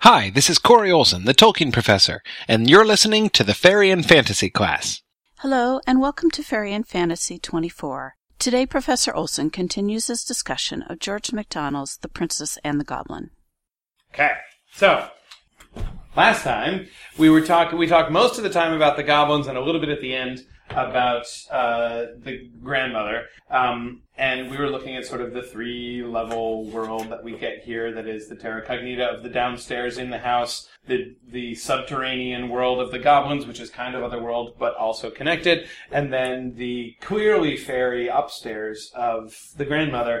Hi, this is Corey Olson, the Tolkien professor, and you're listening to the Fairy and Fantasy class. Hello, and welcome to Fairy and Fantasy 24. Today, Professor Olson continues his discussion of George MacDonald's The Princess and the Goblin. Okay, so last time we talked most of the time about the goblins and a little bit at the end about the grandmother, and we were looking at sort of the three-level world that we get here, that is the terra cognita of the downstairs in the house, the subterranean world of the goblins, which is kind of otherworld but also connected, and then the clearly fairy upstairs of the grandmother.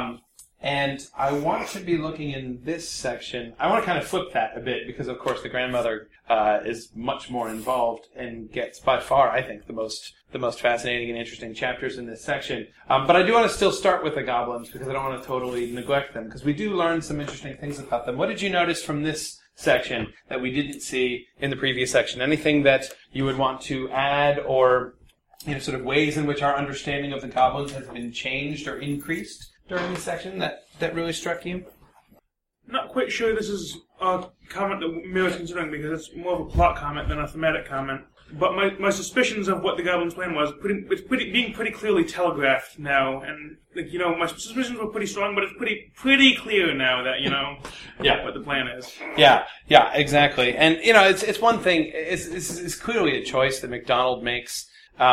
And I want to be looking in this section. I want to kind of flip that a bit because, of course, the grandmother is much more involved and gets by far, I think, the most fascinating and interesting chapters in this section. But I do want to still start with the goblins because I don't want to totally neglect them because we do learn some interesting things about them. What did you notice from this section that we didn't see in the previous section? Anything that you would want to add, or sort of ways in which our understanding of the goblins has been changed or increased during this section that really struck you? Not quite sure this is a comment that Mary was considering because it's more of a plot comment than a thematic comment. But my suspicions of what the Goblin's plan was, it's being pretty clearly telegraphed now, and my suspicions were pretty strong, but it's pretty clear now that yeah, what the plan is. Yeah, exactly. And it's one thing. It's clearly a choice that MacDonald makes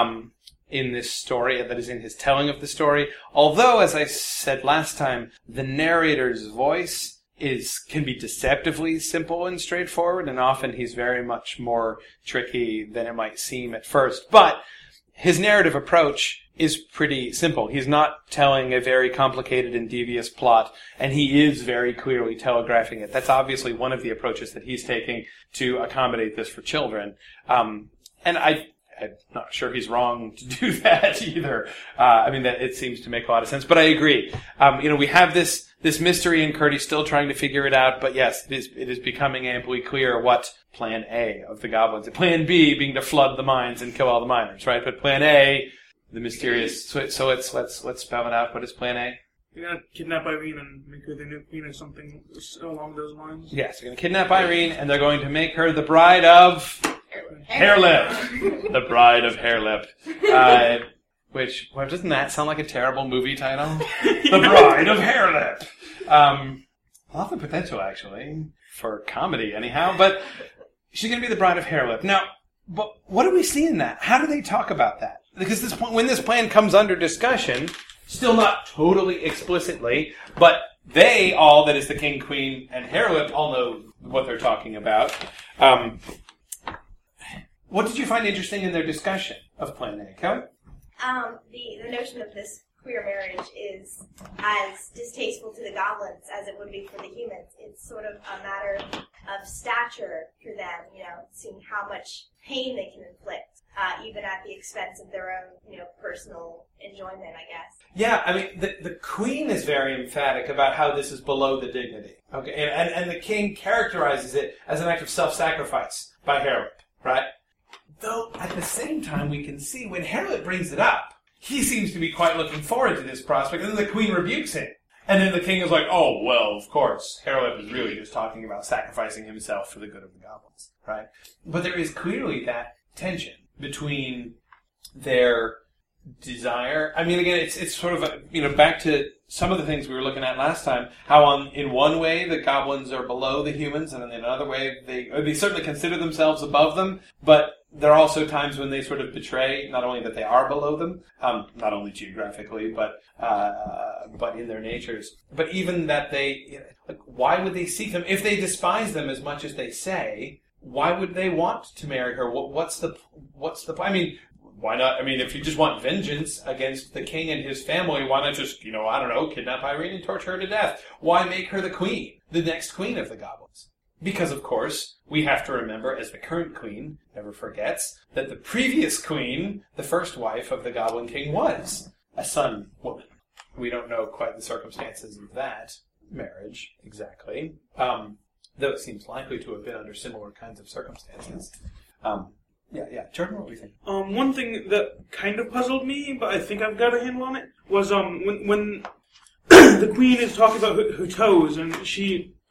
in this story, that is in his telling of the story. Although, as I said last time, the narrator's voice can be deceptively simple and straightforward, and often he's very much more tricky than it might seem at first. But his narrative approach is pretty simple. He's not telling a very complicated and devious plot, and he is very clearly telegraphing it. That's obviously one of the approaches that he's taking to accommodate this for children. And I'm not sure he's wrong to do that either. That it seems to make a lot of sense. But I agree. We have this mystery, and Curdy's still trying to figure it out. But yes, it is becoming amply clear what Plan A of the goblins. Plan B being to flood the mines and kill all the miners, right? But Plan A, the mysterious. So let's spell it out. What is Plan A? You're gonna kidnap Irene and make her the new queen or something along those lines. Yes, they're gonna kidnap Irene, and they're going to make her the bride of Harelip. The Bride of Harelip. Doesn't that sound like a terrible movie title? The Bride of Harelip. A lot of potential, actually, for comedy, anyhow. But she's going to be the Bride of Harelip. Now, but what do we see in that? How do they talk about that? Because when this plan comes under discussion, still not totally explicitly, but they all, that is the King, Queen, and Harelip, all know what they're talking about. What did you find interesting in their discussion of Plan A, Kelly? The notion of this queer marriage is as distasteful to the goblins as it would be for the humans. It's sort of a matter of stature for them, seeing how much pain they can inflict, even at the expense of their own, personal enjoyment, I guess. Yeah, the Queen is very emphatic about how this is below the dignity. Okay, and the King characterizes it as an act of self-sacrifice by Harelip, right? Though, at the same time, we can see when Harelip brings it up, he seems to be quite looking forward to this prospect, and then the Queen rebukes him. And then the King is like, oh, well, of course, Harelip is really just talking about sacrificing himself for the good of the goblins, right? But there is clearly that tension between their desire. Again, it's sort of, back to some of the things we were looking at last time, how in one way the goblins are below the humans, and in another way they certainly consider themselves above them, but there are also times when they sort of betray not only that they are below them, not only geographically, but in their natures, but even that they, why would they seek them? If they despise them as much as they say, why would they want to marry her? What's the plan? Why not? If you just want vengeance against the king and his family, why not just, kidnap Irene and torture her to death? Why make her the queen, the next queen of the goblins? Because, of course, we have to remember, as the current queen never forgets, that the previous queen, the first wife of the Goblin King, was a Sun woman. We don't know quite the circumstances of that marriage, exactly, though it seems likely to have been under similar kinds of circumstances. Yeah. Jordan, what do you think? One thing that kind of puzzled me, but I think I've got a handle on it, was when the queen is talking about her toes, and she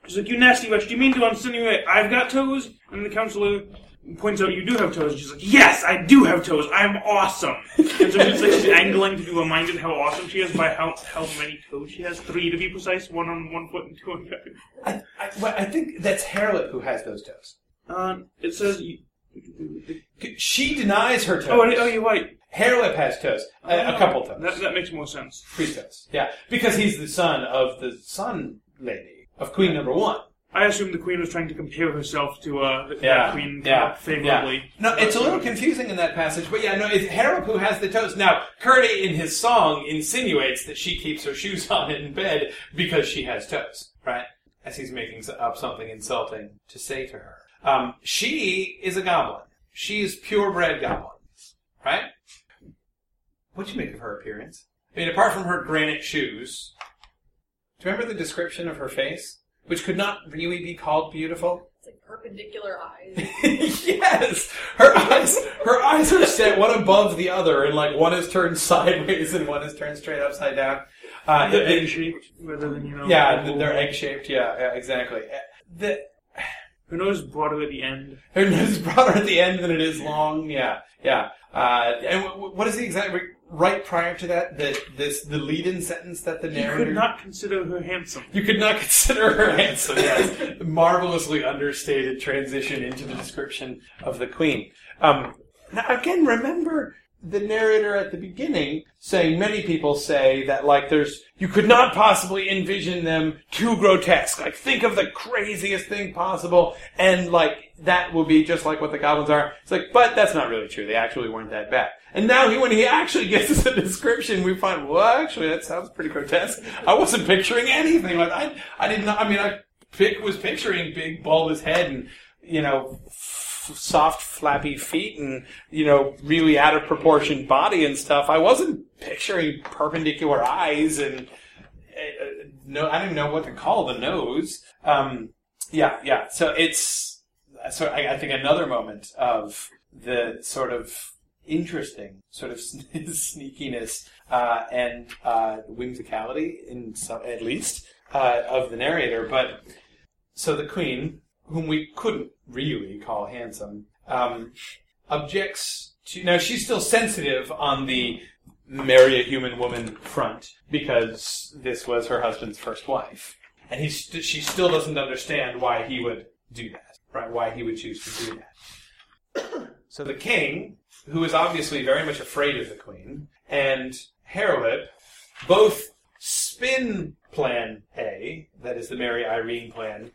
She's like, you nasty wretch, do you mean to insinuate I've got toes? And the counselor points out you do have toes. And she's like, yes, I do have toes. I'm awesome. And so she's angling to be reminded how awesome she is by how many toes she has. 3 to be precise. 1 on one foot and 2 on the other. I think that's Harlip who has those toes. It says... She denies her toes. Oh, you're right. Harlip has toes. A couple toes. That makes more sense. 3 toes. Yeah. Because he's the son of the Sun Lady, of Queen number 1. I assumed the Queen was trying to compare herself to Yeah, that Queen yeah, favorably. Yeah. No, it's a little confusing in that passage, but yeah, no, it's Harlip who has the toes. Now, Curdy in his song insinuates that she keeps her shoes on in bed because she has toes, right? As he's making up something insulting to say to her. She is a goblin. She is purebred goblin, right? What'd you make of her appearance? I mean, apart from her granite shoes, do you remember the description of her face? Which could not really be called beautiful? It's like perpendicular eyes. Yes! Her eyes are set one above the other, and like one is turned sideways and one is turned straight upside down. They're egg-shaped, rather than, Yeah, they're egg-shaped, yeah, exactly. Her nose is broader at the end. Her nose is broader at the end than it is long, yeah. And what is the exact... Right prior to that, the lead-in sentence that the narrator... You could not consider her handsome. You could not consider her handsome, yes. Marvelously understated transition into the description of the Queen. Now, again, remember the narrator at the beginning saying, many people say that, like, you could not possibly envision them too grotesque. Like, think of the craziest thing possible, and, like, that will be just like what the goblins are. It's like, but that's not really true. They actually weren't that bad. And now, when he actually gives us a description, we find, well, actually, that sounds pretty grotesque. I wasn't picturing anything. Like, I did not, I mean, I was picturing big, bulbous head and, soft, flappy feet and, really out of proportion body and stuff. I wasn't picturing perpendicular eyes and, no, I don't even know what to call the nose. Yeah. So I think another moment of the sort of interesting sort of sneakiness and whimsicality, at least, of the narrator. But so the Queen, whom we couldn't really call handsome, objects to... Now, she's still sensitive on the marry a human woman front because this was her husband's first wife. And she still doesn't understand why he would do that, right? Why he would choose to do that. So the king, who is obviously very much afraid of the Queen, and Harlip both spin plan A, that is the Mary Irene plan,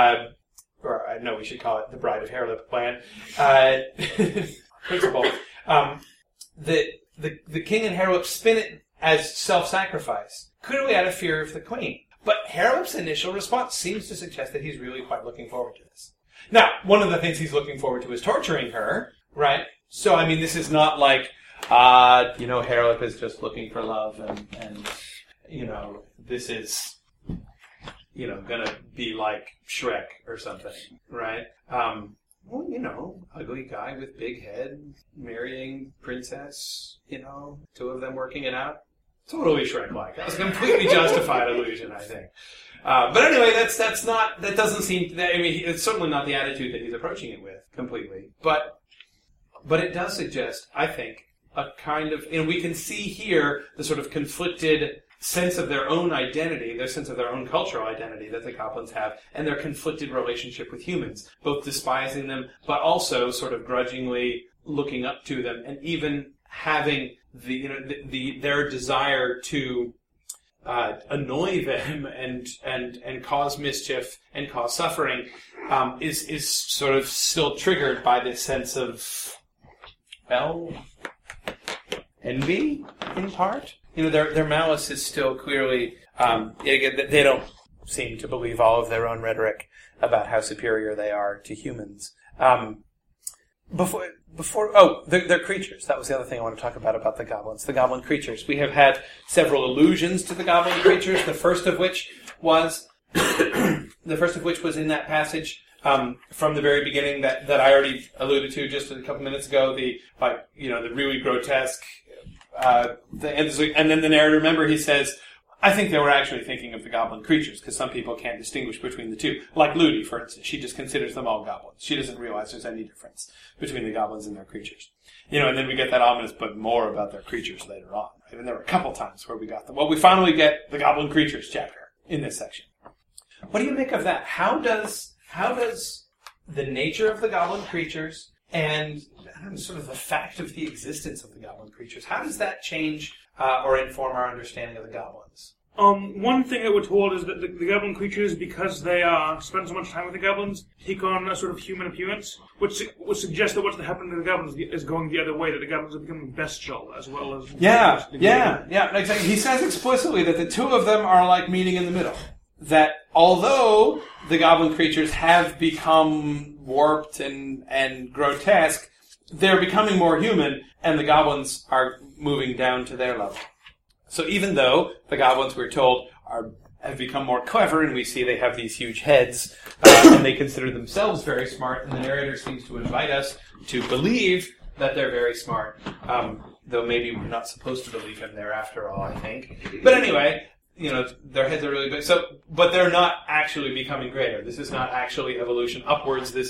or no, we should call it the Bride of Harlip plan, principle. The king and Harlip spin it as self-sacrifice, clearly out of fear of the Queen. But Harlip's initial response seems to suggest that he's really quite looking forward to this. Now, one of the things he's looking forward to is torturing her, right? So, I mean, this is not like, Harlip is just looking for love and this is, gonna be like Shrek or something, right? Ugly guy with big head, marrying princess, 2 of them working it out. Totally Shrek-like. That was a completely justified illusion, I think. But anyway, that doesn't seem, it's certainly not the attitude that he's approaching it with, completely. But it does suggest, I think, a kind of, we can see here the sort of conflicted sense of their own identity, their sense of their own cultural identity that the goblins have, and their conflicted relationship with humans, both despising them, but also sort of grudgingly looking up to them, and even having their desire to annoy them and cause mischief and cause suffering is sort of still triggered by this sense of, envy in part. Their malice is still clearly, they don't seem to believe all of their own rhetoric about how superior they are to humans. They're creatures. That was the other thing I want to talk about the goblins. The goblin creatures. We have had several allusions to the goblin creatures. The first of which was in that passage from the very beginning that I already alluded to just a couple minutes ago. The really grotesque. And then the narrator, remember, he says, I think they were actually thinking of the goblin creatures, because some people can't distinguish between the two. Like Ludi, for instance. She just considers them all goblins. She doesn't realize there's any difference between the goblins and their creatures. And then we get that ominous but more about their creatures later on. Right? And there were a couple times where we got them. Well, we finally get the goblin creatures chapter in this section. What do you make of that? How does the nature of the goblin creatures and sort of the fact of the existence of the goblin creatures, how does that change or inform our understanding of the goblins? One thing that we're told is that the goblin creatures, because they spend so much time with the goblins, take on a sort of human appearance, which would suggest that what's happening to the goblins is going the other way, that the goblins are becoming bestial as well as... Yeah, exactly. He says explicitly that the two of them are like meeting in the middle. That although the goblin creatures have become warped and grotesque, they're becoming more human, and the goblins are moving down to their level. So even though the goblins, we're told, have become more clever, and we see they have these huge heads, and they consider themselves very smart, and the narrator seems to invite us to believe that they're very smart, though maybe we're not supposed to believe him there after all, I think. But anyway, their heads are really big. But they're not actually becoming greater. This is not actually evolution upwards. This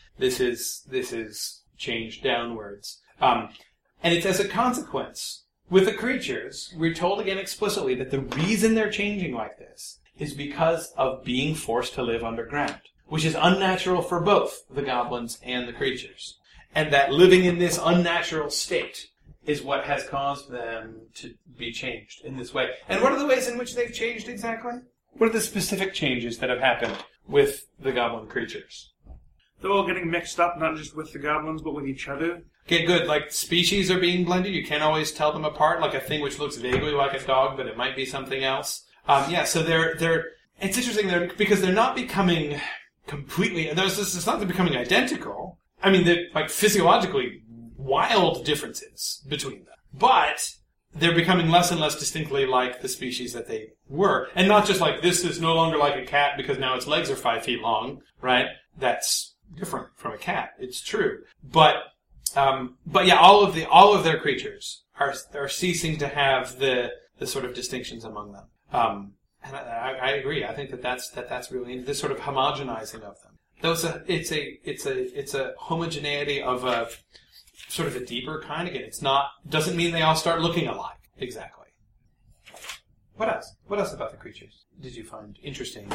is change downwards. And it's as a consequence. With the creatures, we're told again explicitly that the reason they're changing like this is because of being forced to live underground, which is unnatural for both the goblins and the creatures. And that living in this unnatural state is what has caused them to be changed in this way. And what are the ways in which they've changed exactly? What are the specific changes that have happened with the goblin creatures? They're all getting mixed up, not just with the goblins, but with each other. Okay, good. Like, species are being blended. You can't always tell them apart. Like a thing which looks vaguely like a dog, but it might be something else. So it's interesting because they're not becoming completely, it's not they're becoming identical. I mean, they're like physiologically wild differences between them. But they're becoming less and less distinctly like the species that they were. And not just like, this is no longer like a cat because now its legs are 5 feet long, right? That's different from a cat. It's true. But yeah, all of their creatures are ceasing to have the sort of distinctions among them. And I agree. I think that's really this sort of homogenizing of them. It's a homogeneity of a sort of a deeper kind. Again, doesn't mean they all start looking alike exactly. What else? What else about the creatures did you find interesting?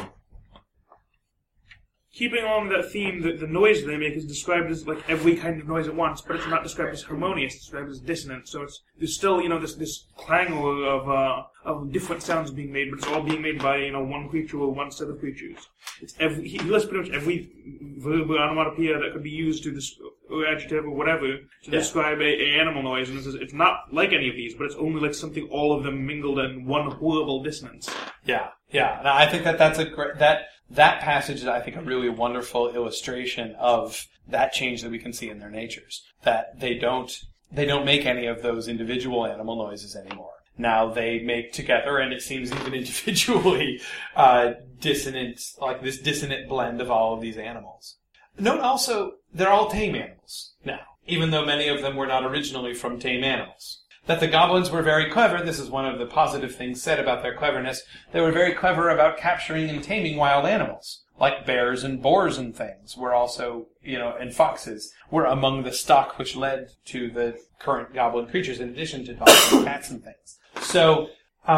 Keeping on that theme, the noise they make is described as like every kind of noise at once, but it's not described as harmonious. It's described as dissonant. So there's still this clangor of different sounds being made, but it's all being made by one creature or one set of creatures. He lists pretty much every verb or onomatopoeia that could be used or adjective or whatever to describe a animal noise, and it's not like any of these, but it's only like something all of them mingled in one horrible dissonance. Yeah. And I think that's a great that passage is, I think, a really wonderful illustration of that change that we can see in their natures. That they don't make any of those individual animal noises anymore. Now they make together, and it seems even individually, dissonant, like this dissonant blend of all of these animals. Note also, they're all tame animals now, even though many of them were not originally from tame animals. That the goblins were very clever. This is one of the positive things said about their cleverness. They were very clever about capturing and taming wild animals, like bears and boars and things were also, and foxes were among the stock which led to the current goblin creatures, in addition to dogs and cats and things. So,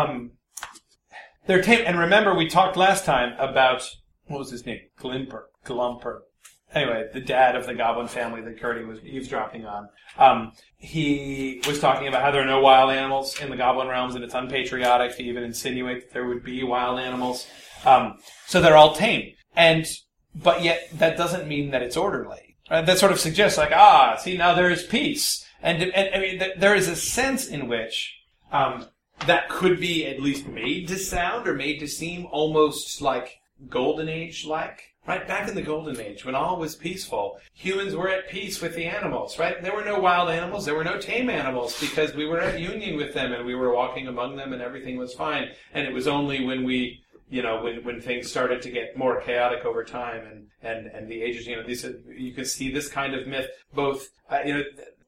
they're tame. And remember, we talked last time about, what was his name? Glumper. Anyway, the dad of the goblin family that Curdy was eavesdropping on. He was talking about how there are no wild animals in the goblin realms, and it's unpatriotic to even insinuate that there would be wild animals. So they're all tame. But yet, that doesn't mean that it's orderly. That sort of suggests, see, now there is peace. And I mean, there is a sense in which that could be at least made to sound or made to seem almost like Golden Age-like. Right, back in the Golden Age, when all was peaceful, humans were at peace with the animals, right? There were no wild animals, there were no tame animals, because we were at union with them, and we were walking among them, and everything was fine. And it was only when we, when things started to get more chaotic over time, and the ages, you can see this kind of myth, both,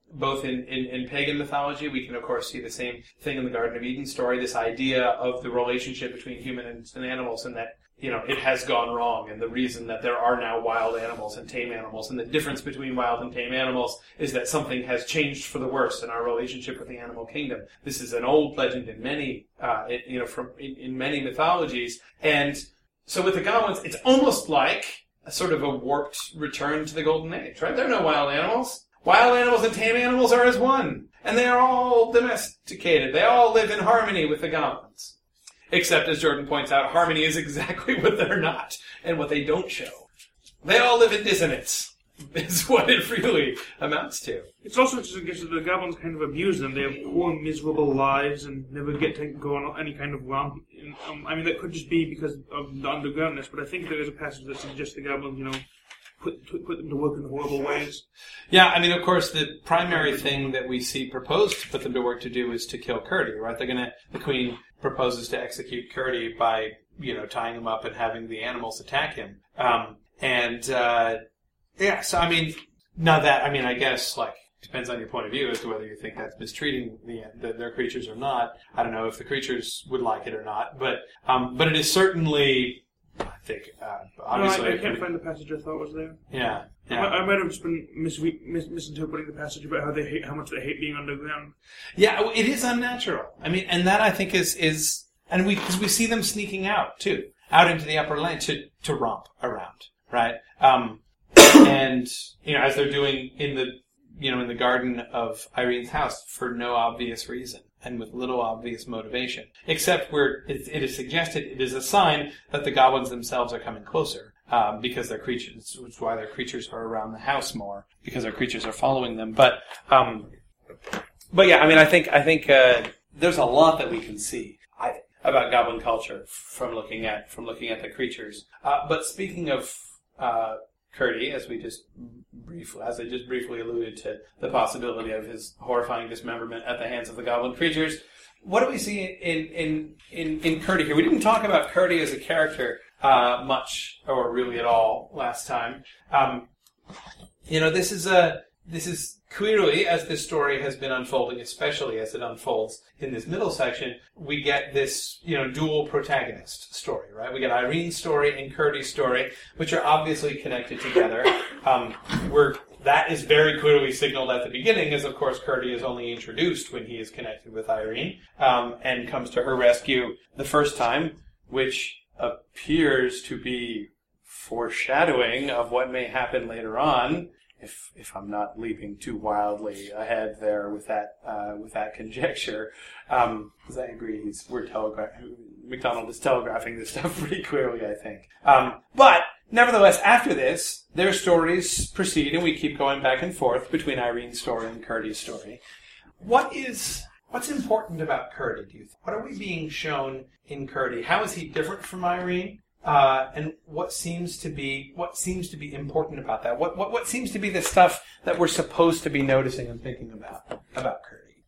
both in pagan mythology. We can, of course, see the same thing in the Garden of Eden story, this idea of the relationship between humans and animals, and that, it has gone wrong, and the reason that there are now wild animals and tame animals, and the difference between wild and tame animals is that something has changed for the worse in our relationship with the animal kingdom. This is an old legend in many, in many mythologies, and so with the goblins, it's almost like a sort of a warped return to the Golden Age, right? There are no wild animals. Wild animals and tame animals are as one, and they are all domesticated. They all live in harmony with the goblins. Except, as Jordan points out, harmony is exactly what they're not, and what they don't show. They all live in dissonance, is what it really amounts to. It's also to suggest that the goblins kind of abuse them. They have poor, miserable lives and never get to go on any kind of romp. That could just be because of the undergroundness, but I think there is a passage that suggests the goblins, put them to work in horrible ways. Yeah, of course, the primary thing that we see proposed to put them to work to do is to kill Curdie, right? The queen proposes to execute Curdie by, tying him up and having the animals attack him. Now that, I guess, depends on your point of view as to whether you think that's mistreating their creatures or not. I don't know if the creatures would like it or not, but it is certainly, I think, obviously... No, I can't find the passage I thought was there. Yeah. I might have just been misinterpreting the passage about how much they hate being underground. Yeah, it is unnatural. And that I think is because we see them sneaking out too, out into the upper lane to romp around, right? And as they're doing in the garden of Irene's house for no obvious reason and with little obvious motivation, except where it is suggested it is a sign that the goblins themselves are coming closer. Because their creatures, which is why their creatures are around the house more, because their creatures are following them. But yeah, I think there's a lot that we can see about goblin culture from looking at the creatures. But speaking of Curdie, as I just briefly alluded to the possibility of his horrifying dismemberment at the hands of the goblin creatures, what do we see in Curdie here? We didn't talk about Curdie as a character much, or really at all, last time. This is clearly, as this story has been unfolding, especially as it unfolds in this middle section, we get this, dual protagonist story, right? We get Irene's story and Curdie's story, which are obviously connected together. That is very clearly signaled at the beginning, as of course Curdie is only introduced when he is connected with Irene, and comes to her rescue the first time, which appears to be foreshadowing of what may happen later on, if I'm not leaping too wildly ahead there with that conjecture. Because I agree, MacDonald is telegraphing this stuff pretty clearly, I think. But nevertheless, after this, their stories proceed, and we keep going back and forth between Irene's story and Curdie's story. What's important about Curdie, do you think? What are we being shown in Curdie? How is he different from Irene? And what seems to be important about that? What seems to be the stuff that we're supposed to be noticing and thinking about Curdie?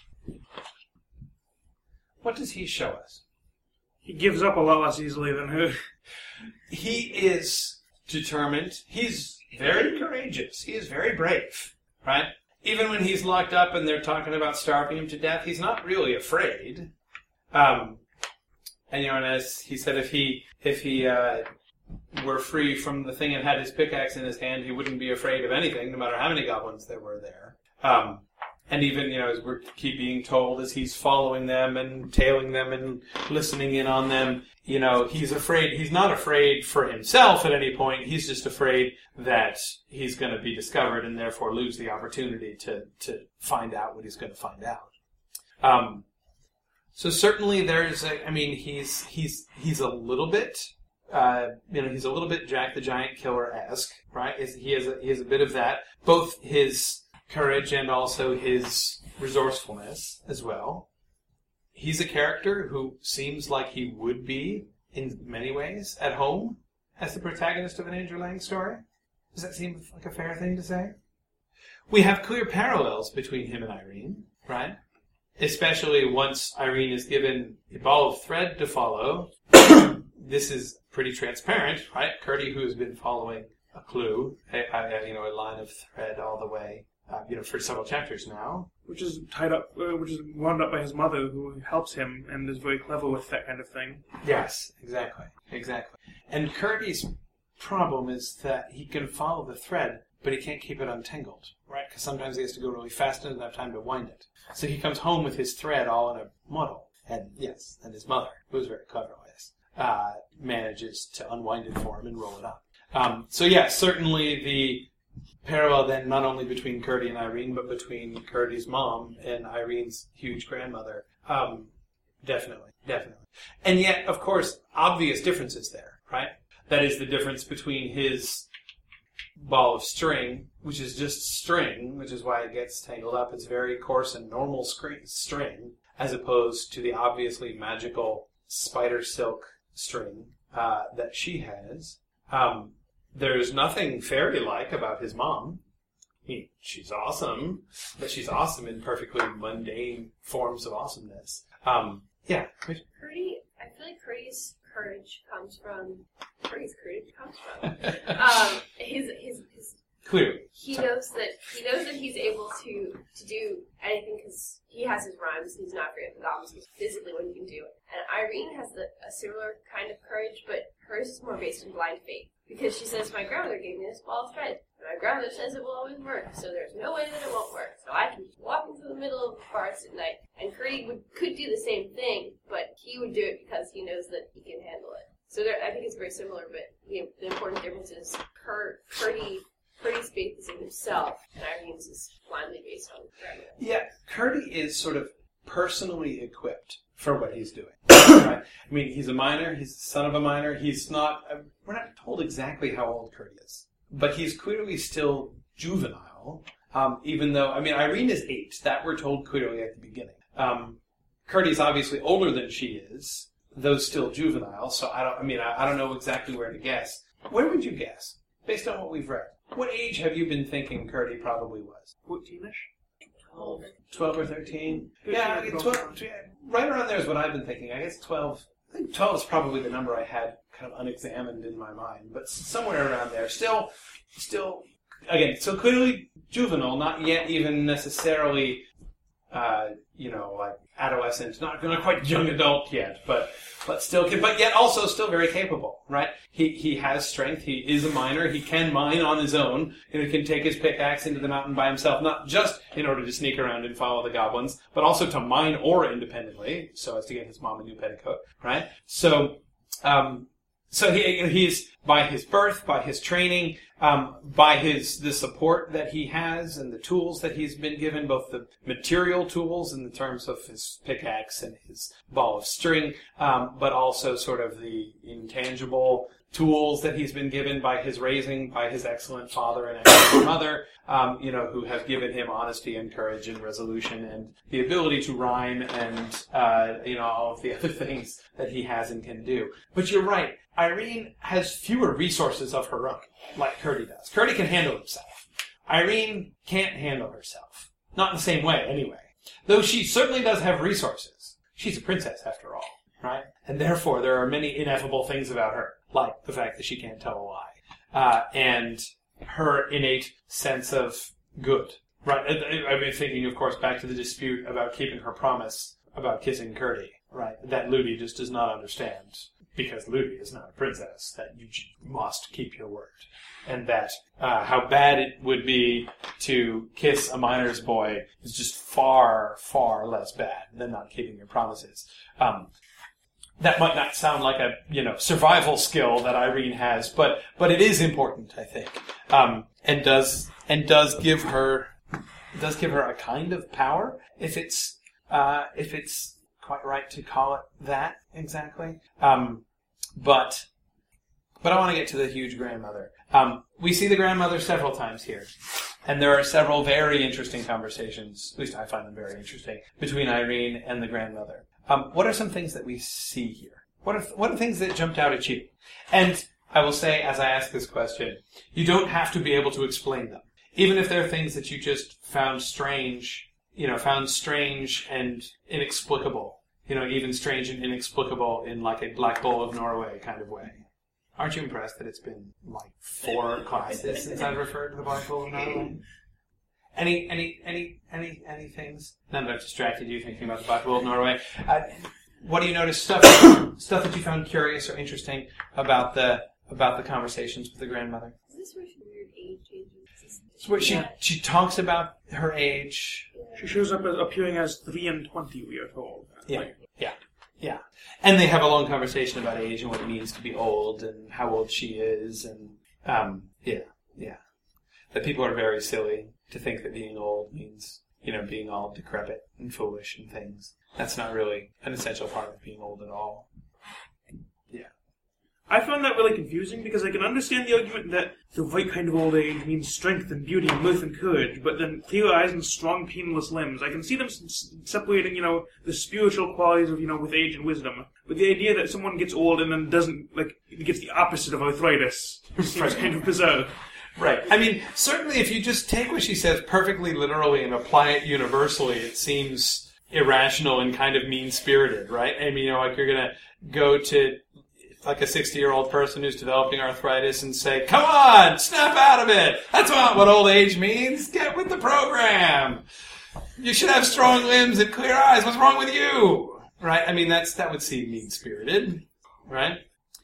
What does he show us? He gives up a lot less easily than her. He is determined. He's very courageous. He is very brave, right? Even when he's locked up and they're talking about starving him to death, he's not really afraid. And as he said, if he were free from the thing and had his pickaxe in his hand, he wouldn't be afraid of anything, no matter how many goblins there were there. And even, as we keep being told, as he's following them and tailing them and listening in on them, he's afraid. He's not afraid for himself at any point. He's just afraid that he's going to be discovered and therefore lose the opportunity to find out what he's going to find out. So certainly there's he's a little bit, he's a little bit Jack the Giant Killer-esque, right? He has a bit of that, both his courage and also his resourcefulness as well. He's a character who seems like he would be, in many ways, at home as the protagonist of an Andrew Lang story. Does that seem like a fair thing to say? We have clear parallels between him and Irene, right? Especially once Irene is given a ball of thread to follow. This is pretty transparent, right? Curdie, who has been following a clue, a line of thread all the way for several chapters now. Which is wound up by his mother, who helps him and is very clever with that kind of thing. Yes, exactly. And Curdy's problem is that he can follow the thread, but he can't keep it untangled, right? Because sometimes he has to go really fast and doesn't have time to wind it. So he comes home with his thread all in a muddle. And his mother, who was very clever with this, manages to unwind it for him and roll it up. Certainly the parallel then not only between Curdy and Irene, but between Curdy's mom and Irene's huge grandmother. Definitely. And yet, of course, obvious differences there, right? That is the difference between his ball of string, which is just string, which is why it gets tangled up. It's very coarse and normal string, as opposed to the obviously magical spider silk string that she has. There's nothing fairy-like about his mom. She's awesome, but she's awesome in perfectly mundane forms of awesomeness. Curdy, I feel like Curdy's courage comes from his Clearly. He knows that he's able to do anything because he has his rhymes. He's not afraid of the goblins. He's physically what he can do. And Irene has a similar kind of courage, but hers is more based in blind faith. Because she says, my grandmother gave me this ball of thread, and my grandmother says it will always work, so there's no way that it won't work. So I can walk into the middle of the forest at night, and Curdy could do the same thing, but he would do it because he knows that he can handle it. So I think it's very similar, but the important difference is Curdy's faith is in himself, and Irene's is blindly based on grandmother. Yeah, Curdy is sort of personally equipped for what he's doing. Right? I mean, he's a miner. He's the son of a miner. He's not... We're not told exactly how old Curdy is. But he's clearly still juvenile, even though... I mean, Irene is 8. That we're told clearly at the beginning. Curdy's obviously older than she is, though still juvenile, so I don't know exactly where to guess. Where would you guess, based on what we've read? What age have you been thinking Curdy probably was? 14-ish? 12 or 13? Yeah, 12. Right around there is what I've been thinking. I guess 12. I think 12 is probably the number I had kind of unexamined in my mind, but somewhere around there. Still, again, so clearly juvenile, not yet even necessarily, like adolescent, not quite young adult yet, but yet also still very capable, right? He has strength. He is a miner. He can mine on his own. He can take his pickaxe into the mountain by himself, not just in order to sneak around and follow the goblins, but also to mine ore independently, so as to get his mom a new petticoat, right? So he's, by his birth, by his training, by the support that he has and the tools that he's been given, both the material tools in the terms of his pickaxe and his ball of string, but also sort of the intangible tools that he's been given by his raising, by his excellent father and excellent mother, who have given him honesty and courage and resolution and the ability to rhyme and, all of the other things that he has and can do. But you're right. Irene has fewer resources of her own, like Curdy does. Curdy can handle himself. Irene can't handle herself. Not in the same way, anyway. Though she certainly does have resources. She's a princess, after all, right? And therefore, there are many ineffable things about her, like the fact that she can't tell a lie, and her innate sense of good, right? I've been thinking, of course, back to the dispute about keeping her promise about kissing Curdy, right? That Ludi just does not understand. Because Ludi is not a princess, that you must keep your word. And that how bad it would be to kiss a miner's boy is just far, far less bad than not keeping your promises. That might not sound like a, survival skill that Irene has, but it is important, I think. And does give her a kind of power, if it's quite right to call it that exactly. But I want to get to the huge grandmother. We see the grandmother several times here, and there are several very interesting conversations, at least I find them very interesting, between Irene and the grandmother. What are some things that we see here? What are things that jumped out at you? And I will say, as I ask this question, you don't have to be able to explain them. Even if there are things that you just found strange and inexplicable. Even strange and inexplicable in like a Black Bull of Norway kind of way. Aren't you impressed that it's been like 4 classes since I've referred to the Black Bull of Norway? Any things? None that I've distracted you thinking about the Black World Norway. What do you notice? Stuff that you found curious or interesting about the conversations with the grandmother? Is this where she weird age changes? It's where she talks about her age. She shows up as appearing as 3 and 20, we are told. Yeah. And they have a long conversation about age and what it means to be old and how old she is, and that people are very silly to think that being old means, being all decrepit and foolish and things. That's not really an essential part of being old at all. Yeah. I found that really confusing because I can understand the argument that the right kind of old age means strength and beauty and mirth and courage, but then clear eyes and strong, painless limbs. I can see them separating, the spiritual qualities of, with age and wisdom. But the idea that someone gets old and then gets the opposite of arthritis seems kind of bizarre. Right. I mean, certainly if you just take what she says perfectly literally and apply it universally, it seems irrational and kind of mean-spirited, right? I mean, you're going to go to like a 60-year-old person who's developing arthritis and say, come on, snap out of it. That's not what old age means. Get with the program. You should have strong limbs and clear eyes. What's wrong with you? Right? I mean, that would seem mean-spirited, right?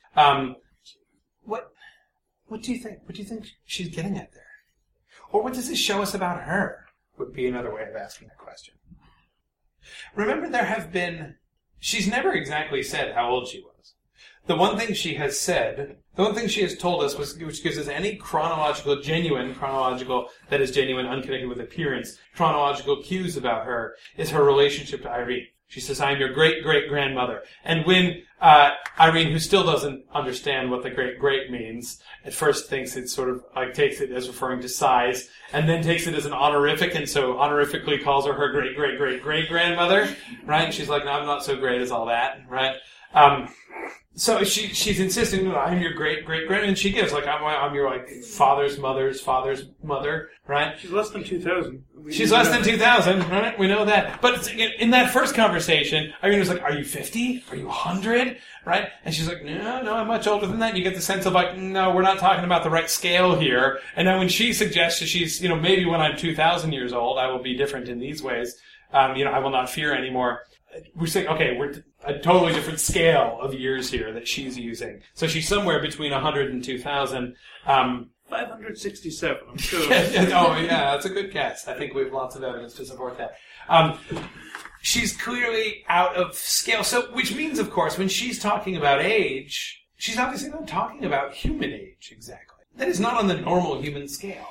What do you think? What do you think she's getting at there? Or what does this show us about her? Would be another way of asking that question. Remember, she's never exactly said how old she was. The one thing she has told us, which gives us any genuine, unconnected with appearance, chronological cues about her, is her relationship to Irene. She says, I'm your great-great-grandmother. And when Irene, who still doesn't understand what the great-great means, at first thinks it sort of takes it as referring to size, and then takes it as an honorific, and so honorifically calls her great-great-great-great-grandmother, right? And she's like, no, I'm not so great as all that, right? So she's insisting that I'm your great-great-grand, and she gives, I'm your, father's mother's mother, right? She's less than 2,000. She's less than 2,000, right? We know that. But in that first conversation, Irene was like, are you 50? Are you 100? Right? And she's like, no, I'm much older than that. And you get the sense of no, we're not talking about the right scale here. And then when she suggests that she's, maybe when I'm 2,000 years old, I will be different in these ways. I will not fear anymore. We're saying, okay, we're a totally different scale of years here that she's using. So she's somewhere between 100 and 2,000. 567, I'm sure. That's a good guess. I think we have lots of evidence to support that. She's clearly out of scale. So, which means, of course, when she's talking about age, she's obviously not talking about human age exactly. That is not on the normal human scale.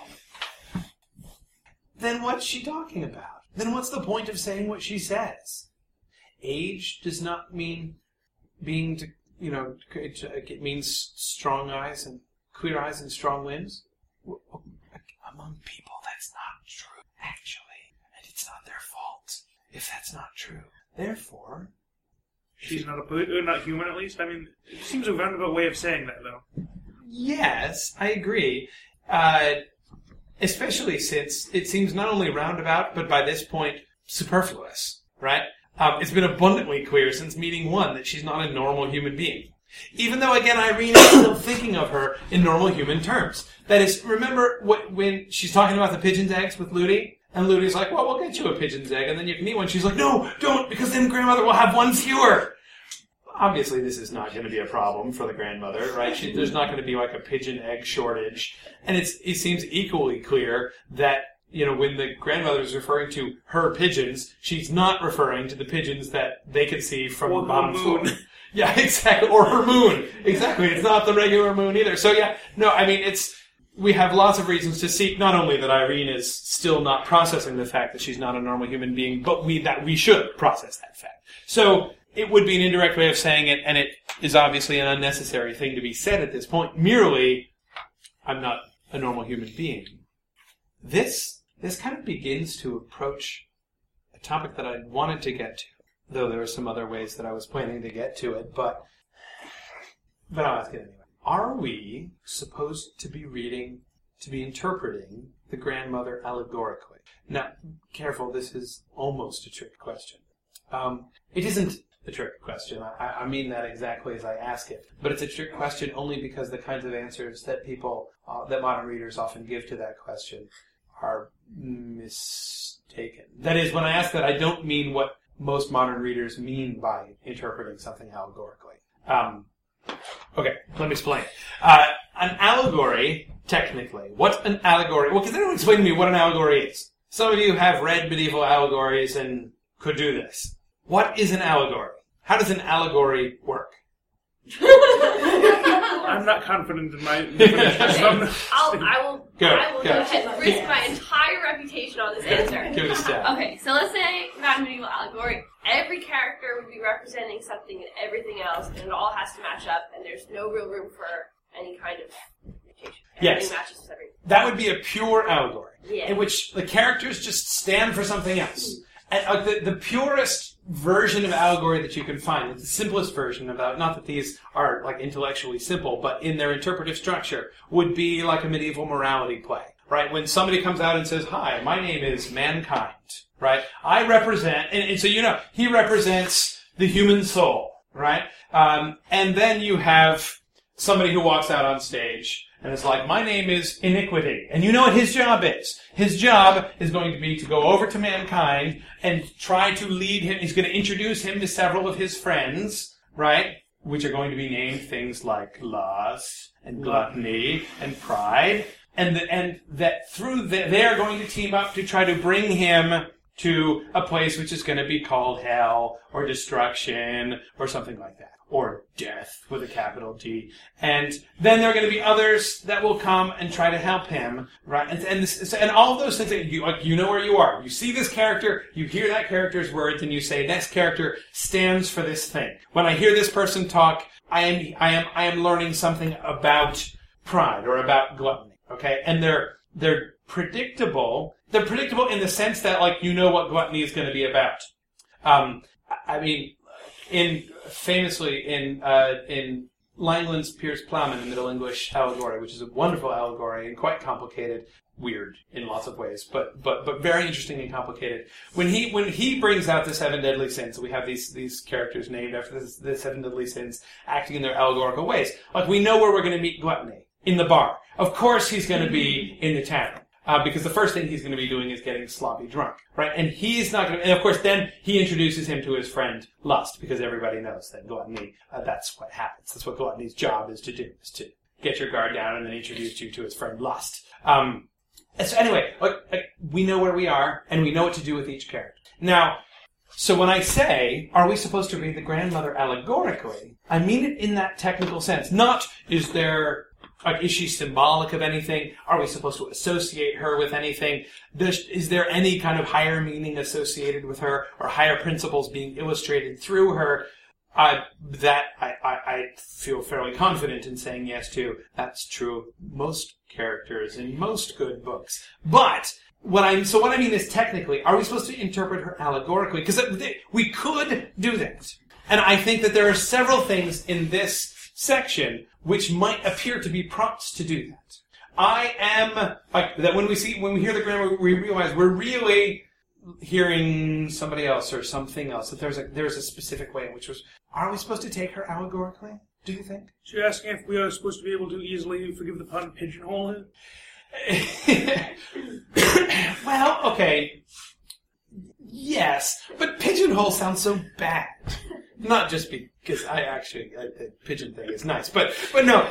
Then what's she talking about? Then what's the point of saying what she says? Age does not mean it means strong eyes and clear eyes and strong limbs. Among people, that's not true, actually. And it's not their fault if that's not true. Therefore, she's not human, at least? I mean, it seems a roundabout way of saying that, though. Yes, I agree. Especially since it seems not only roundabout, but by this point, superfluous, right? It's been abundantly clear since meeting one that she's not a normal human being. Even though, again, Irene is still thinking of her in normal human terms. That is, remember when she's talking about the pigeon's eggs with Ludi? And Ludi's like, well, we'll get you a pigeon's egg, and then you can eat one. She's like, no, don't, because then grandmother will have one fewer. Obviously, this is not going to be a problem for the grandmother, right? There's not going to be a pigeon egg shortage. And it seems equally clear that, when the grandmother is referring to her pigeons, she's not referring to the pigeons that they could see from the bottom floor. Yeah, exactly. Or her moon. Exactly. It's not the regular moon either. So yeah, no, I mean, we have lots of reasons to see, not only that Irene is still not processing the fact that she's not a normal human being, but that we should process that fact. So it would be an indirect way of saying it, and it is obviously an unnecessary thing to be said at this point. Merely, I'm not a normal human being. This kind of begins to approach a topic that I wanted to get to, though there are some other ways that I was planning to get to it, but I'll ask it anyway. Are we supposed to be interpreting the grandmother allegorically? Now, careful, this is almost a trick question. It isn't a trick question. I mean that exactly as I ask it. But it's a trick question only because the kinds of answers that that modern readers often give to that question mistaken. That is, when I ask that, I don't mean what most modern readers mean by interpreting something allegorically. Okay, let me explain. An allegory, technically, what's an allegory? Well, can anyone explain to me what an allegory is? Some of you have read medieval allegories and could do this. What is an allegory? How does an allegory work? I'm not confident in my definition. I will Go ahead and risk my entire reputation on this answer. Give it a stab. Okay, so let's say we got a medieval allegory. Every character would be representing something and everything else, and it all has to match up, and there's no real room for any kind of mutation. Everything matches with everything. That would be a pure allegory, Yeah. in which the characters just stand for something else. And the purest version of allegory that you can find, the simplest version of that, not that these are like intellectually simple, but in their interpretive structure, would be like a medieval morality play, right? When somebody comes out and says, "Hi, my name is Mankind," right? I represent, and so he represents the human soul, right? And then you have somebody who walks out on stage and it's like, "My name is Iniquity." And you know what his job is? His job is going to be to go over to Mankind and try to lead him. He's going to introduce him to several of his friends, right? Which are going to be named things like lust and gluttony and pride. And that through they're going to team up to try to bring him to a place which is going to be called hell or destruction or something like that. Or death with a capital D. And then there are going to be others that will come and try to help him, right? And all of those things that you know where you are. You see this character, you hear that character's words, and you say, "This character stands for this thing." When I hear this person talk, I am learning something about pride or about gluttony. Okay? And they're predictable. They're predictable in the sense that, like, you know what gluttony is going to be about. Famously in Langland's Piers Plowman, the Middle English allegory, which is a wonderful allegory and quite complicated, weird in lots of ways, but very interesting and complicated. When he brings out the 7 deadly sins, we have these characters named after the 7 deadly sins, acting in their allegorical ways. Like, we know where we're going to meet gluttony in the bar. Of course, he's going to be in the tavern. Because the first thing he's going to be doing is getting sloppy drunk, right? And he's not going to, and of course then he introduces him to his friend Lust, because everybody knows that gluttony, that's what happens. That's what gluttony's job is to get your guard down and then introduce you to his friend Lust. So anyway, we know where we are, and we know what to do with each character. Now, so when I say, are we supposed to read the grandmother allegorically, I mean it in that technical sense. Not, is she symbolic of anything? Are we supposed to associate her with anything? Is there any kind of higher meaning associated with her, or higher principles being illustrated through her? I feel fairly confident in saying yes to. That's true of most characters in most good books. But what I mean is, technically, are we supposed to interpret her allegorically? Because we could do that. And I think that there are several things in this section which might appear to be prompts to do that. That when we hear the grammar, we realize we're really hearing somebody else or something else. That there's a specific way in which are we supposed to take her allegorically? Do you think? So you're asking if we are supposed to be able to easily, forgive the pun, pigeonhole it? Well, okay. Yes, but pigeonhole sounds so bad. Not just because the pigeon thing is nice, but no,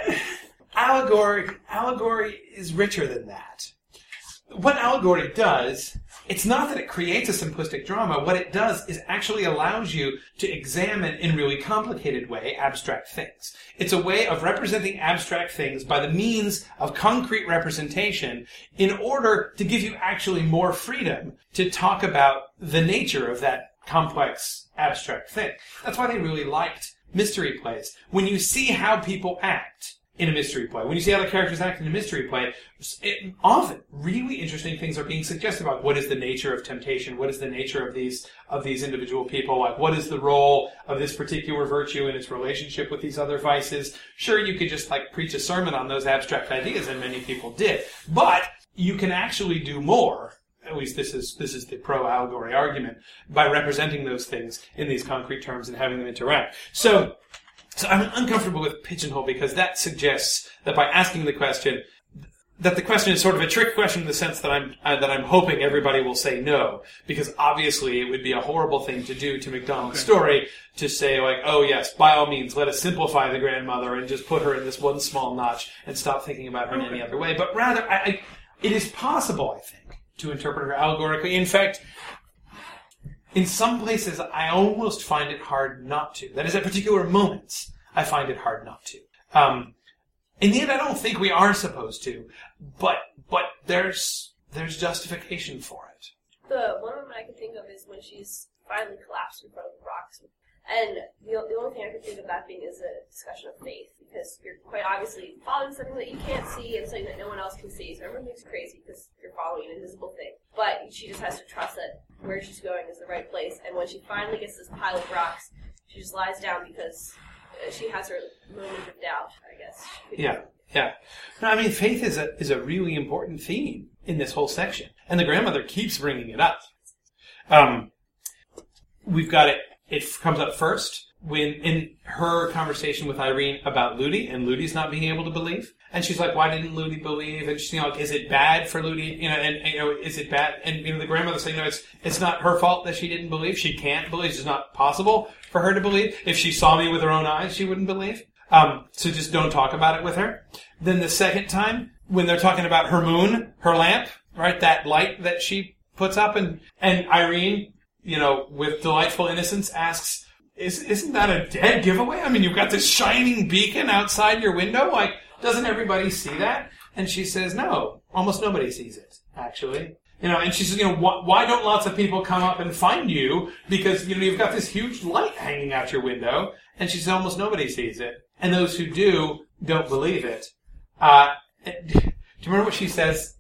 allegory is richer than that. What allegory does, it's not that it creates a simplistic drama. What it does is actually allows you to examine in really complicated way abstract things. It's a way of representing abstract things by the means of concrete representation in order to give you actually more freedom to talk about the nature of that complex abstract thing. That's why they really liked mystery plays. When you see how people act in a mystery play, when you see how the characters act in a mystery play, often really interesting things are being suggested about what is the nature of temptation, what is the nature of these individual people, like what is the role of this particular virtue in its relationship with these other vices. Sure, you could just preach a sermon on those abstract ideas, and many people did, but you can actually do more. At least this is the pro-allegory argument, by representing those things in these concrete terms and having them interact. So I'm uncomfortable with pigeonhole because that suggests that by asking the question, that the question is sort of a trick question in the sense that I'm hoping everybody will say no, because obviously it would be a horrible thing to do to MacDonald's story to say like, oh yes, by all means, let us simplify the grandmother and just put her in this one small notch and stop thinking about her in any other way. But rather, it is possible, I think, to interpret her allegorically. In fact, in some places, I almost find it hard not to. That is, at particular moments, I find it hard not to. In the end, I don't think we are supposed to, but there's justification for it. The one moment I can think of is when she's finally collapsed in front of the rocks. And the only thing I can think of that being is a discussion of faith, because you're quite obviously following something that you can't see and something that no one else can see. So everyone thinks crazy because you're following an invisible thing. But she just has to trust that where she's going is the right place. And when she finally gets this pile of rocks, she just lies down because she has her moment of doubt, I guess. Yeah. No, I mean, faith is a really important theme in this whole section. And the grandmother keeps bringing it up. We've got it. It comes up first when in her conversation with Irene about Ludi and Ludi's not being able to believe. And she's like, why didn't Ludi believe? And she's like, is it bad for Ludi? Is it bad? And the grandmother saying, no, it's not her fault that she didn't believe. She can't believe. It's not possible for her to believe. If she saw me with her own eyes, she wouldn't believe. So just don't talk about it with her. Then the second time, when they're talking about her moon, her lamp, right, that light that she puts up, and Irene, with delightful innocence asks, isn't that a dead giveaway? I mean, you've got this shining beacon outside your window. Like, doesn't everybody see that? And she says, no, almost nobody sees it, actually. And she says, why don't lots of people come up and find you? Because, you've got this huge light hanging out your window. And she says, almost nobody sees it. And those who do don't believe it. Do you remember what she says?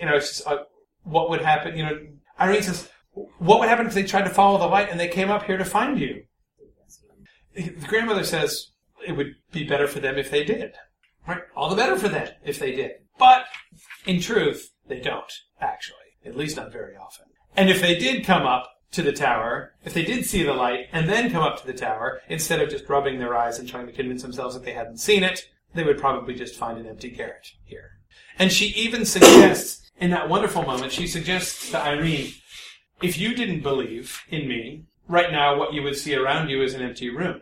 What would happen? Irene says, what would happen if they tried to follow the light and they came up here to find you? The grandmother says it would be better for them if they did. Right? All the better for them if they did. But, in truth, they don't, actually. At least not very often. And if they did come up to the tower, if they did see the light and then come up to the tower, instead of just rubbing their eyes and trying to convince themselves that they hadn't seen it, they would probably just find an empty garret here. And she even suggests, in that wonderful moment, she suggests to Irene, if you didn't believe in me, right now what you would see around you is an empty room.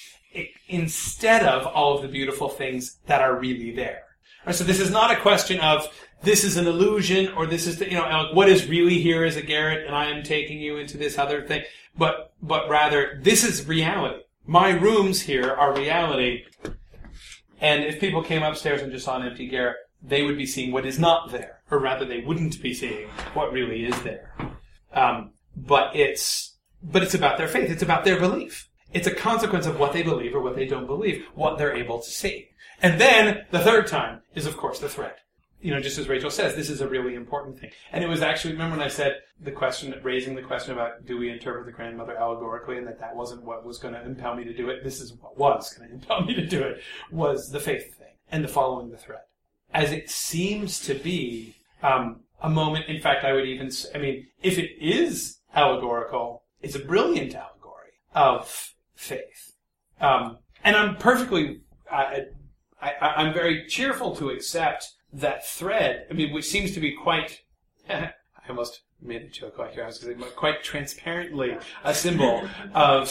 Instead of all of the beautiful things that are really there. Right, so this is not a question of, this is an illusion, or this is, what is really here is a garret, and I am taking you into this other thing. But rather, this is reality. My rooms here are reality. And if people came upstairs and just saw an empty garret, they would be seeing what is not there. Or rather, they wouldn't be seeing what really is there. But it's about their faith. It's about their belief. It's a consequence of what they believe or what they don't believe, what they're able to see. And then, the third time is, of course, the threat. Just as Rachel says, this is a really important thing. And it was actually, remember when I said raising the question about do we interpret the grandmother allegorically, and that wasn't what was going to impel me to do it. This is what was going to impel me to do it, was the faith thing and the following the threat. As it seems to be a moment, in fact, I would even, if it is allegorical, it's a brilliant allegory of faith. And I'm perfectly, I'm very cheerful to accept that thread, which seems to be quite, I almost made a joke like here, I was going to say, quite transparently a symbol of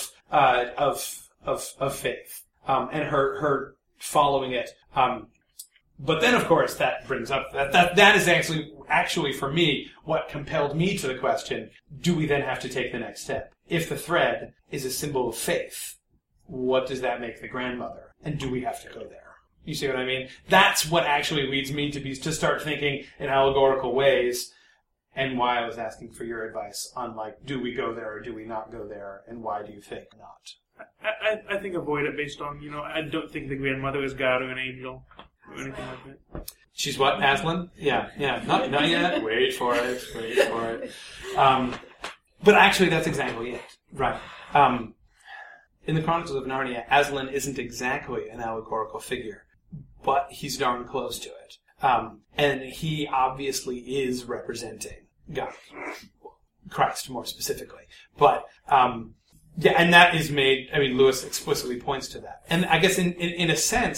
faith, and her following it. But then, of course, that brings up, that is actually for me, what compelled me to the question, do we then have to take the next step? If the thread is a symbol of faith, what does that make the grandmother? And do we have to go there? You see what I mean? That's what actually leads me to start thinking in allegorical ways, and why I was asking for your advice on, do we go there or do we not go there, and why do you think not? I think avoid it based on, I don't think the grandmother is God or an angel or anything like that. She's what, Aslan? Yeah. Not yet. Wait for it. But actually, that's exactly it. Right. In the Chronicles of Narnia, Aslan isn't exactly an allegorical figure, but he's darn close to it. And he obviously is representing God. Christ, more specifically. But, and that is made, Lewis explicitly points to that. And I guess in a sense,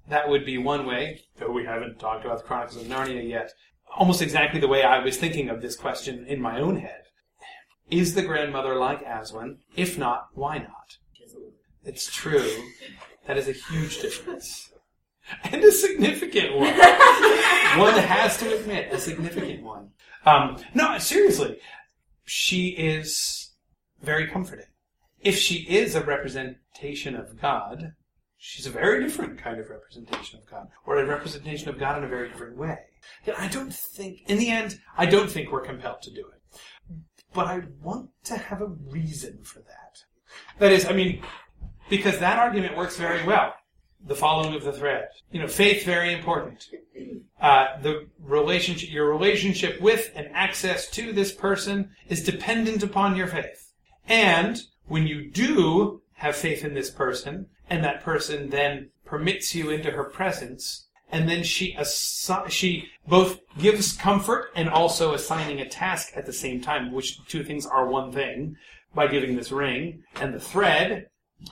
that would be one way, though we haven't talked about the Chronicles of Narnia yet. Almost exactly the way I was thinking of this question in my own head. Is the grandmother like Aslan? If not, why not? It's true. That is a huge difference. And a significant one. One has to admit, a significant one. No, seriously. She is very comforting. If she is a representation of God, she's a very different kind of representation of God. Or a representation of God in a very different way. And I don't think, in the end, I don't think we're compelled to do it. But I want to have a reason for that. That is, because that argument works very well. The following of the thread. Faith, very important. The relationship, your relationship with and access to this person is dependent upon your faith. And when you do have faith in this person, and that person then permits you into her presence, and then she both gives comfort and also assigning a task at the same time, which two things are one thing, by giving this ring, and the thread,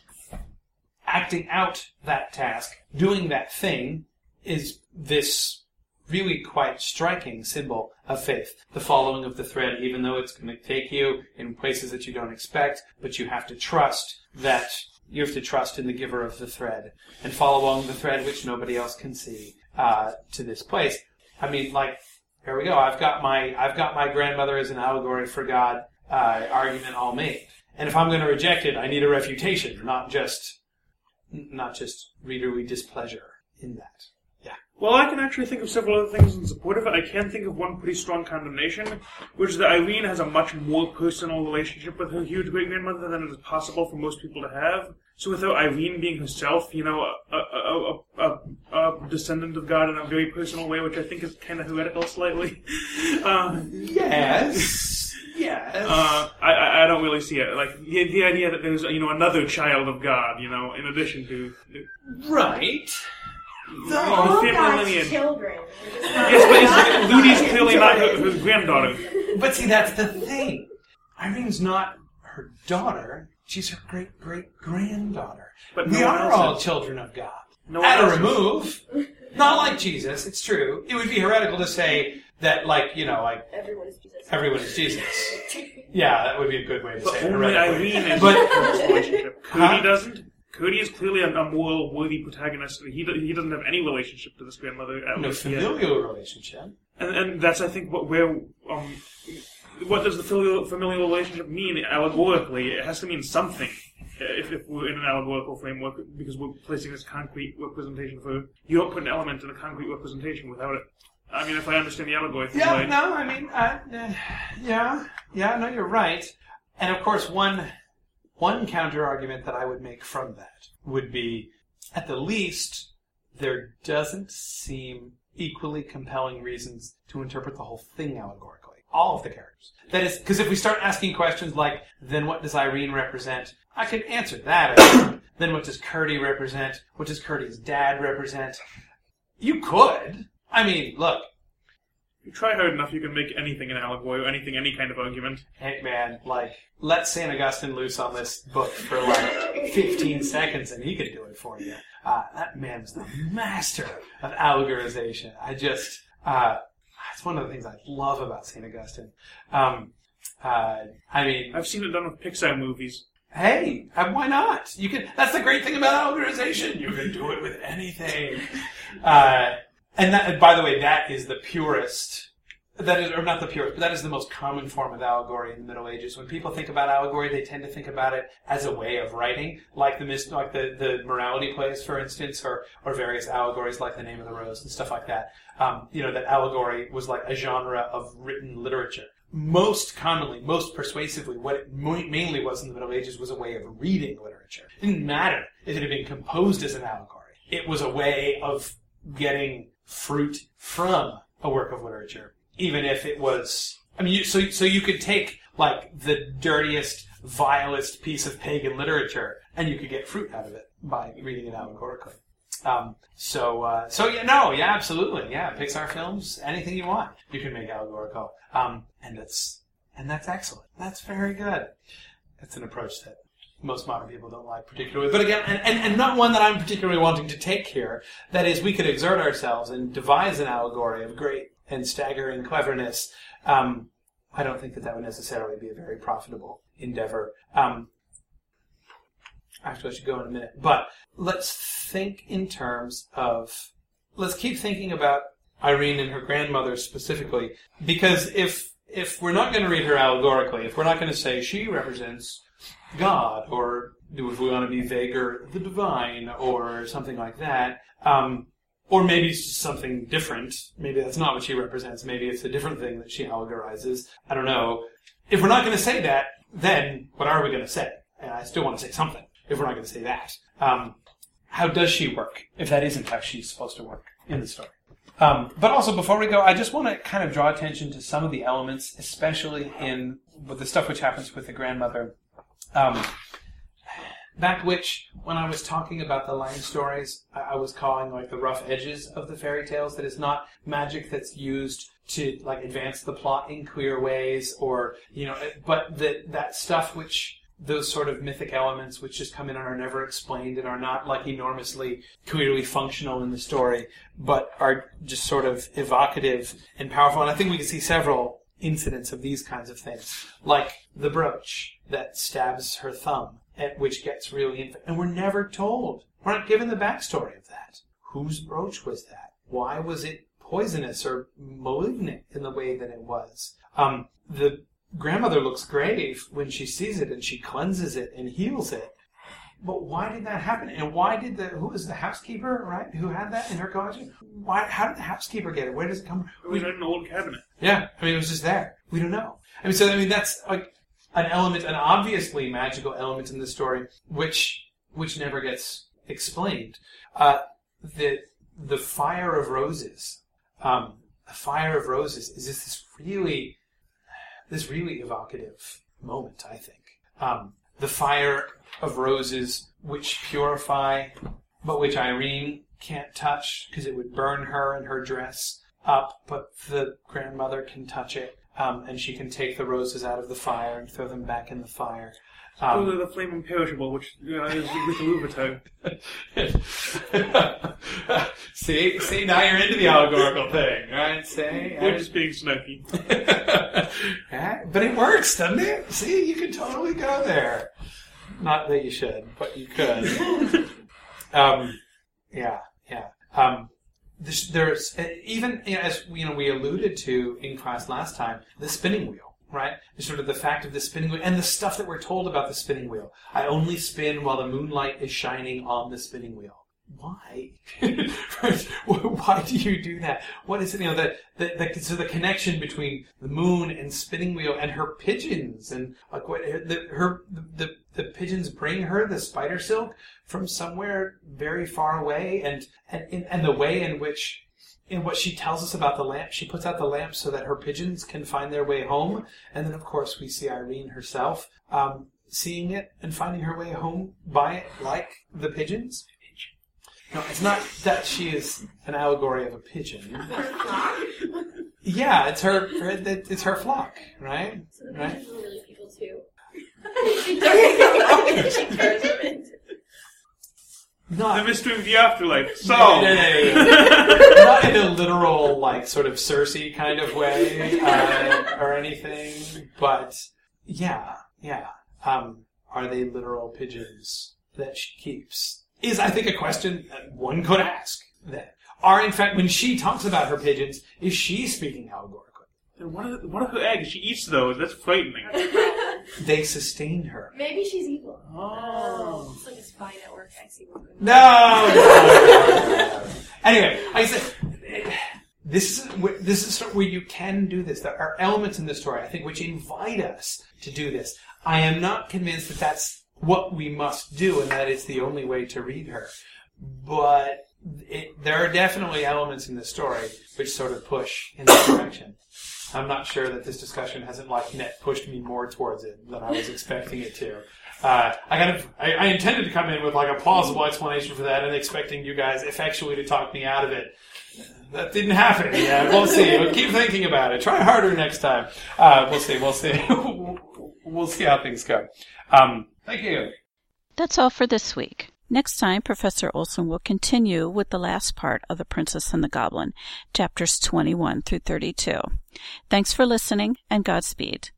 acting out that task, doing that thing, is this really quite striking symbol of faith. The following of the thread, even though it's going to take you in places that you don't expect, but you have to trust that you have to trust in the giver of the thread and follow along the thread which nobody else can see to this place. Here we go. I've got my grandmother as an allegory for God argument all made. And if I'm going to reject it, I need a refutation, not just readerly displeasure in that. Yeah. Well, I can actually think of several other things in support of it. I can think of one pretty strong condemnation, which is that Irene has a much more personal relationship with her huge great-grandmother than it is possible for most people to have. So without Irene being herself, a descendant of God in a very personal way, which I think is kind of heretical slightly. Yes. Yes. I don't really see it. Like, the idea that there's, another child of God, in addition to... Right. All family God's lineage. children. Yes, but Ludi's clearly not her granddaughter. But see, that's the thing. Irene's not her daughter. She's her great-great-granddaughter. But we no one are else all is. children of God. No one At a else is. remove. Not like Jesus, it's true. It would be heretical to say that, Everyone is Jesus. everyone is Jesus. Yeah, that would be a good way to But say it. only heretically. Irene is But- her relationship. Cody Huh? doesn't. Cody is clearly a more worthy protagonist. He doesn't have any relationship to this grandmother. At No least yet. familial relationship. And that's, I think, what does the familial relationship mean allegorically? It has to mean something. If we're in an allegorical framework, because we're placing this concrete representation for... You don't put an element in a concrete representation without it. If I understand the allegory thing right. No, you're right. And of course, one counter-argument that I would make from that would be, at the least, there doesn't seem equally compelling reasons to interpret the whole thing allegorically. All of the characters. That is, because if we start asking questions like, then what does Irene represent? I could answer that. Then what does Curdy represent? What does Curdy's dad represent? You could. Look. If you try hard enough, you can make anything an allegory or anything, any kind of argument. Hey, man, let St. Augustine loose on this book for 15 seconds and he could do it for you. That man was the master of allegorization. It's one of the things I love about St. Augustine. I've seen it done with Pixar movies. Hey, why not? You can. That's the great thing about allegorization. You can do it with anything. And that, by the way, that is the purest. That is, or not the purest, but that is the most common form of allegory in the Middle Ages. When people think about allegory, they tend to think about it as a way of writing, like the morality plays, for instance, or various allegories like The Name of the Rose and stuff like that. That allegory was like a genre of written literature. Most commonly, most persuasively, what it mainly was in the Middle Ages was a way of reading literature. It didn't matter if it had been composed as an allegory. It was a way of getting fruit from a work of literature. Even if it was, so you could take the dirtiest, vilest piece of pagan literature, and you could get fruit out of it by reading it allegorically. Absolutely, yeah. Pixar films, anything you want, you can make allegorical, and that's excellent. That's very good. That's an approach that most modern people don't like particularly. But again, and not one that I'm particularly wanting to take here. That is, we could exert ourselves and devise an allegory of great and staggering cleverness. I don't think that would necessarily be a very profitable endeavor. Actually, I should go in a minute. But let's think in terms of... Let's keep thinking about Irene and her grandmother specifically. Because if we're not going to read her allegorically, if we're not going to say she represents God, or if we want to be vaguer, the divine, or something like that, or maybe it's just something different. Maybe that's not what she represents. Maybe it's a different thing that she allegorizes. I don't know. If we're not going to say that, then what are we going to say? And I still want to say something if we're not going to say that. How does she work if that isn't how she's supposed to work in the story? But also, before we go, I just want to kind of draw attention to some of the elements, especially with the stuff which happens with the grandmother. That which, when I was talking about the Lang stories, I was calling like the rough edges of the fairy tales, that it's not magic that's used to like advance the plot in queer ways, or, but that stuff which, those sort of mythic elements which just come in and are never explained and are not like enormously queerly functional in the story, but are just sort of evocative and powerful. And I think we can see several incidents of these kinds of things, like the brooch that stabs her thumb, which gets really infected. And we're never told. We're not given the backstory of that. Whose brooch was that? Why was it poisonous or malignant in the way that it was? The grandmother looks grave when she sees it, and she cleanses it and heals it. But why did that happen? And why did who was the housekeeper, right, who had that in her collection? How did the housekeeper get it? Where does it come from? It was in an old cabinet. Yeah, it was just there. We don't know. That's like an element, an obviously magical element in the story, which never gets explained. The Fire of Roses. The Fire of Roses is this really evocative moment, I think. The fire of roses which purify, but which Irene can't touch because it would burn her and her dress up, but the grandmother can touch it, and she can take the roses out of the fire and throw them back in the fire. The flame imperishable, which is with the Louverture. See, now you're into the allegorical thing, right? We're just being snooky. But it works, doesn't it? See, you can totally go there. Not that you should, but you could. There's even as we alluded to in class last time, the spinning wheel. Right? Sort of the fact of the spinning wheel and the stuff that we're told about the spinning wheel. I only spin while the moonlight is shining on the spinning wheel. Why? Why do you do that? What is it? So the connection between the moon and spinning wheel and her pigeons, and like what the pigeons bring her the spider silk from somewhere very far away, and the way in which. In what she tells us about the lamp, she puts out the lamp so that her pigeons can find their way home. And then, of course, we see Irene herself seeing it and finding her way home by it, like the pigeons. No, it's not that she is an allegory of a pigeon. Yeah, it's her flock, right? So the right? pigeons are really people too. She turns them into. The mystery of the afterlife. So not in a literal, like, sort of Cersei kind of way or anything, but yeah. Are they literal pigeons that she keeps? Is, I think, a question that one could ask. In fact, when she talks about her pigeons, is she speaking allegorically? And what are her eggs? She eats those. That's frightening. They sustain her. Maybe she's evil. Oh. It's like a spy network. I see. No. Anyway, like I said, this is where you can do this. There are elements in the story, I think, which invite us to do this. I am not convinced that that's what we must do, and that it's the only way to read her. But there are definitely elements in the story which sort of push in that direction. I'm not sure that this discussion hasn't net pushed me more towards it than I was expecting it to. I intended to come in with like a plausible explanation for that and expecting you guys effectually to talk me out of it. That didn't happen. Yeah, we'll see. We'll keep thinking about it. Try harder next time. We'll see. We'll see how things go. Thank you. That's all for this week. Next time, Professor Olson will continue with the last part of The Princess and the Goblin, chapters 21 through 32. Thanks for listening, and Godspeed.